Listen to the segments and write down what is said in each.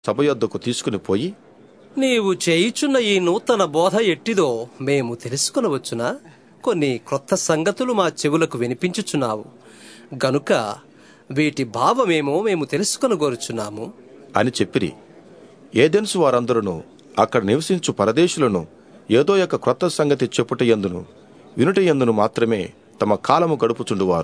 సభ యొద్దకు తీసుకుని పోయి, నీవు చేయుచున్న ఈ నూతన బోధ ఎట్టిదో మేము తెలుసుకొనవచ్చునా? కొన్ని క్రొత్త సంగతులు మా చెవులకు వినిపించుచున్నావు గనుక వీటి భావమేమో మేము తెలుసుకొనగోరుచున్నాము అని చెప్పిరి. ఏదెన్సు వారందరూ అక్కడ నివసించు పరదేశులను ఏదో యొక్క క్రొత్త సంగతి చెప్పుట యందును వినుట యందును మాత్రమే తమ కాలము గడుపుచుండువారు.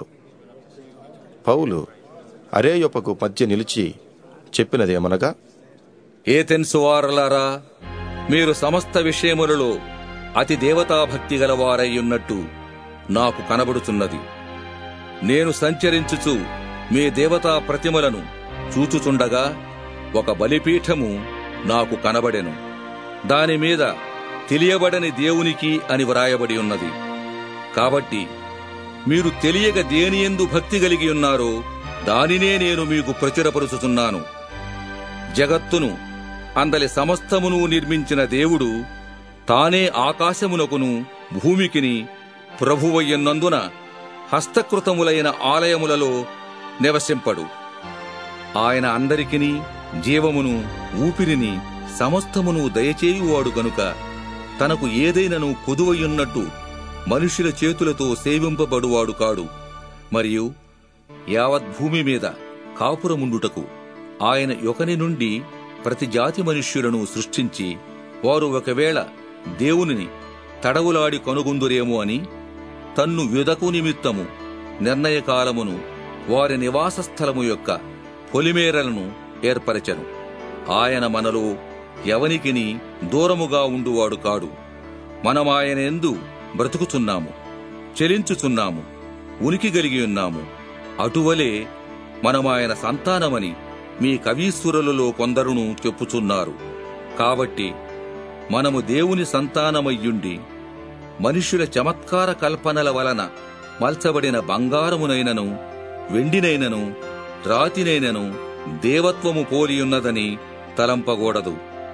పౌలు అరేయోపగు మధ్య నిలిచి చెప్పినదేమనగా, ఏథెన్సు వారలారా, మీరు సమస్త విషయములలో అతి దేవతాభక్తి గలవారయ్యున్నట్టు నాకు కనబడుచున్నది. నేను సంచరించుచు మీ దేవతా ప్రతిమలను చూచుచుండగా ఒక బలిపీఠము నాకు కనబడెను. దానిమీద తెలియబడని దేవునికి అని వ్రాయబడి ఉన్నది. కాబట్టి మీరు తెలియక దేనియందు భక్తి కలిగి ఉన్నారో దానినే నేను మీకు ప్రచురపరుచుచున్నాను. జగత్తును అందలి సమస్తమును నిర్మించిన దేవుడు తానే ఆకాశమునకును భూమికిని ప్రభువయ్యున్నందున హస్తకృతములైన ఆలయములలో నివసింపడు. ఆయన అందరికిని జీవమును ఊపిరిని సమస్తమును దయచేయువాడు గనుక తనకు ఏదైనను కొదువయున్నట్టు మనుష్యుల చేతులతో సేవింపబడువాడు కాడు. మరియు యావద్భూమి మీద కాపురముండుటకు ఆయన యొకని నుండి ప్రతి జాతి మనుష్యులను సృష్టించి వారు ఒకవేళ దేవునిని తడవులాడి కనుగొందురేమో అని తన్ను యుదకు నిమిత్తము నిర్ణయకాలమును వారి నివాస స్థలము యొక్క పొలిమేరలను ఏర్పరచెను. ఆయన మనలో ఎవనికిని దూరముగా ఉండువాడు కాడు. మనమాయన యందు బ్రతుకుచున్నాము, చెలించుచున్నాము, ఉనికి కలిగి ఉన్నాము. అటువలే మనమాయన సంతానమని మీ కవీశ్వరులలో కొందరును చెప్పుచున్నారు. కాబట్టి మనము దేవుని సంతానమయ్యుండి మనుష్యుల చమత్కార కల్పనల వలన మల్చబడిన బంగారమునైనను వెండినైనను రాతినైనను దేవత్వము పోలియున్నదని తలంపకూడదు.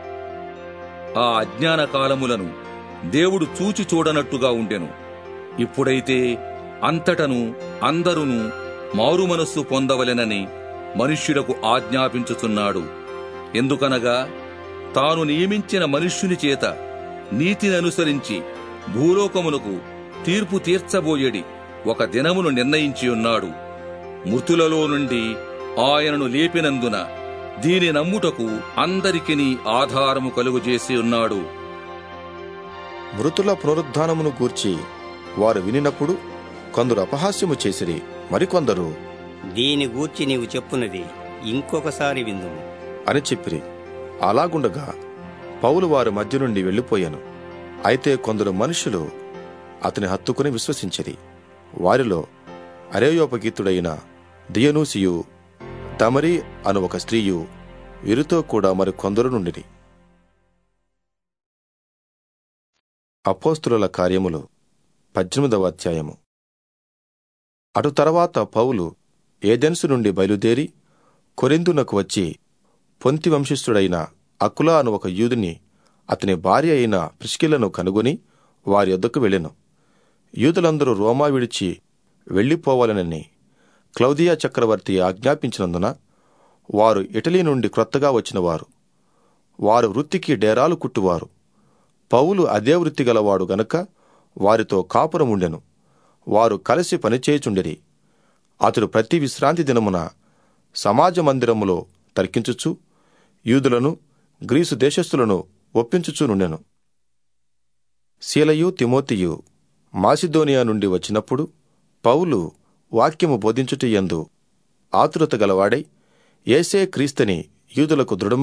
ఆ అజ్ఞాన కాలములను దేవుడు చూచి చూడనట్టుగా ఉండెను. ఇప్పుడైతే అంతటను అందరును మారుమనస్సు పొందవలెనని మనుష్యులకు ఆజ్ఞాపించుచున్నాడు. ఎందుకనగా తాను నియమించిన మనుష్యుని చేత నీతిని అనుసరించి భూలోకమునకు తీర్పు తీర్చబోయేడి ఒక దినమును నిర్ణయించియున్నాడు. మృతులలో నుండి ఆయనను లేపినందున దీని నమ్ముటకు అందరికిని ఆధారము కలుగజేసి ఉన్నాడు. మృతుల పునరుద్ధానమును గూర్చి వారు వినినప్పుడు కొందరు అపహాస్యము చేసిరి. మరికొందరు, దీని గూర్చి నీవు చెప్పున్నది ఇంకొకసారి విందుము అని చెప్పిరి. అలాగుండగా పౌలు వారి మధ్య నుండి వెళ్లిపోయాను. అయితే కొందరు మనుషులు అతని హత్తుకుని విశ్వసించిరి. వారిలో అరేయోపగీతుడైన దియనూసియు, దమరి అను ఒక స్త్రీయు, వీరితో కూడా మరికొందరు నుండిరి. అపోస్తుల కార్యములు 18వ అధ్యాయము. అటు తర్వాత పౌలు ఏథెన్సు నుండి బయలుదేరి కొరింథునకు వచ్చి పొంతి వంశస్థుడైన అకులా అను ఒక యూదుని అతని భార్య అయిన ప్రిస్కిల్లను కనుగొని వారి యొద్దకు వెళ్ళెను. యూదులందరూ రోమా విడిచి వెళ్లిపోవాలనని క్లౌదియా చక్రవర్తి ఆజ్ఞాపించినందున వారు ఇటలీ నుండి క్రొత్తగా వచ్చినవారు. వారు వృత్తికి డేరాలు కుట్టువారు. పౌలు అదే వృత్తి గలవాడు గనుక వారితో కాపురముండెను. వారు కలిసి పనిచేయుచుండిరి. అతడు ప్రతి విశ్రాంతి దినమున సమాజ మందిరములో తర్కించుచు యూదులను గ్రీసు దేశస్థులను ఒప్పించుచునుండెను. సీలయు తిమోతియు మాసిదోనియా నుండి వచ్చినప్పుడు పౌలు వాక్యము బోధించుట యందు ఆతురత గలవాడై యేసే క్రీస్తుని యూదులకు దృఢ